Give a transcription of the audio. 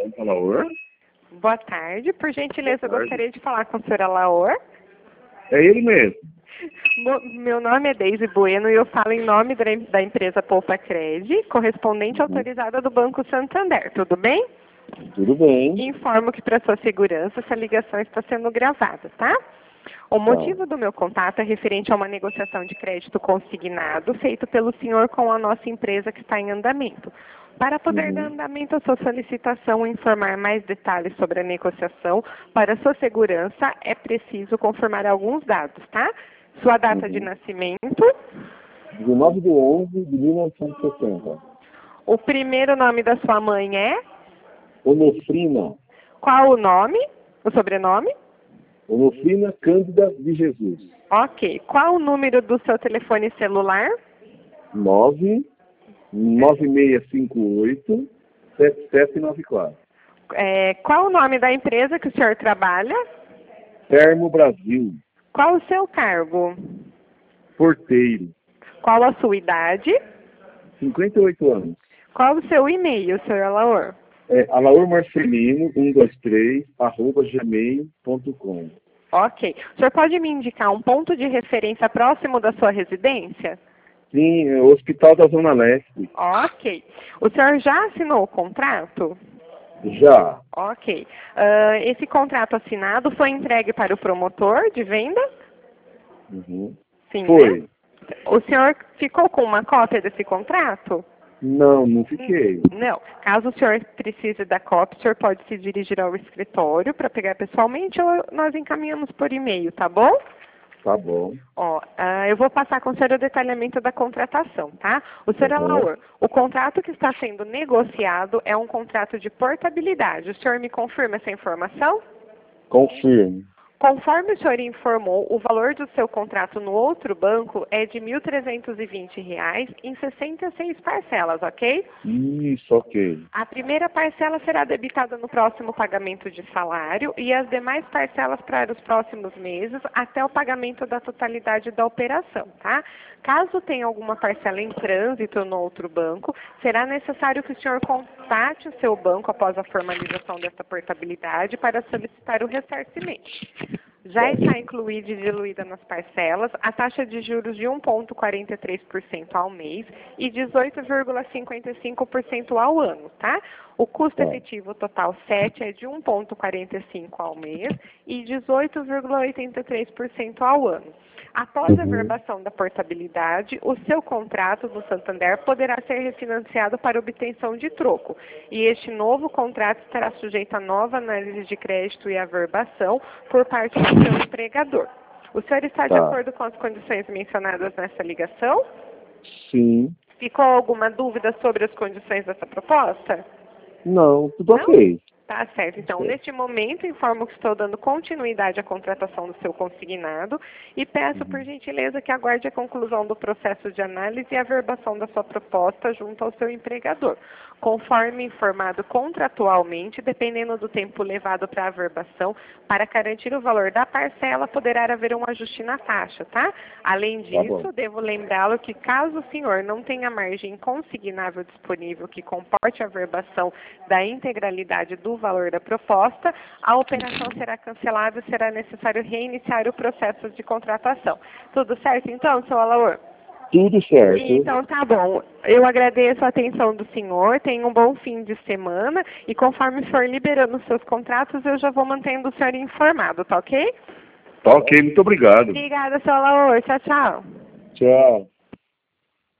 Alaor? Boa tarde. Por gentileza, eu gostaria de falar com o senhor Alaor. É ele mesmo. Meu nome é Deise Bueno e eu falo em nome da empresa Poupa Cred, correspondente autorizada do Banco Santander. Tudo bem? Tudo bem. Informo que, para sua segurança, essa ligação está sendo gravada, tá? O motivo do meu contato é referente a uma negociação de crédito consignado feito pelo senhor com a nossa empresa que está em andamento. Para poder dar andamento à sua solicitação e informar mais detalhes sobre a negociação, para sua segurança, é preciso confirmar alguns dados, tá? Sua data de nascimento. 19 de 11 de 1960. O primeiro nome da sua mãe é? Onofrina. Qual o nome? O sobrenome? Onofrina Cândida de Jesus. Ok. Qual o número do seu telefone celular? 99658-7794. Qual o nome da empresa que o senhor trabalha? Termo Brasil. Qual o seu cargo? Porteiro. Qual a sua idade? 58 anos. Qual o seu e-mail, senhor Alaor? alaormarcelino123@gmail.com. Ok. O senhor pode me indicar um ponto de referência próximo da sua residência? Sim, é o Hospital da Zona Leste. Ok. O senhor já assinou o contrato? Já. Ok. Esse contrato assinado foi entregue para o promotor de venda? Sim, Foi. né? O senhor ficou com uma cópia desse contrato? Não fiquei. Não. Caso o senhor precise da cópia, o senhor pode se dirigir ao escritório para pegar pessoalmente ou nós encaminhamos por e-mail, tá bom? Tá bom. Eu vou passar com o senhor o detalhamento da contratação, tá? O senhor Alaor, o contrato que está sendo negociado é um contrato de portabilidade. O senhor me confirma essa informação? Confirme. Conforme o senhor informou, o valor do seu contrato no outro banco é de R$ 1.320 em 66 parcelas, ok? Isso, ok. A primeira parcela será debitada no próximo pagamento de salário e as demais parcelas para os próximos meses até o pagamento da totalidade da operação, tá? Caso tenha alguma parcela em trânsito no outro banco, será necessário que o senhor contate o seu banco após a formalização dessa portabilidade para solicitar o ressarcimento. Já está incluída e diluída nas parcelas a taxa de juros de 1,43% ao mês e 18,55% ao ano, tá? O custo efetivo total 7 é de 1,45% ao mês e 18,83% ao ano. Após a verbação da portabilidade, o seu contrato do Santander poderá ser refinanciado para obtenção de troco. E este novo contrato estará sujeito a nova análise de crédito e averbação por parte do seu empregador. O senhor está de acordo com as condições mencionadas nessa ligação? Sim. Ficou alguma dúvida sobre as condições dessa proposta? Não, tudo ok. Tá certo. Então, neste momento, informo que estou dando continuidade à contratação do seu consignado e peço, por gentileza, que aguarde a conclusão do processo de análise e averbação da sua proposta junto ao seu empregador. Conforme informado contratualmente, dependendo do tempo levado para a averbação, para garantir o valor da parcela, poderá haver um ajuste na taxa, tá? Além disso, devo lembrá-lo que caso o senhor não tenha margem consignável disponível que comporte a averbação da integralidade do valor da proposta, a operação será cancelada e será necessário reiniciar o processo de contratação. Tudo certo, então, seu Alaor? Tudo certo. Então, tá bom. Eu agradeço a atenção do senhor, tenha um bom fim de semana e conforme for liberando os seus contratos, eu já vou mantendo o senhor informado, tá ok? Tá ok, muito obrigado. Obrigada, seu Alaor. Tchau, tchau. Tchau.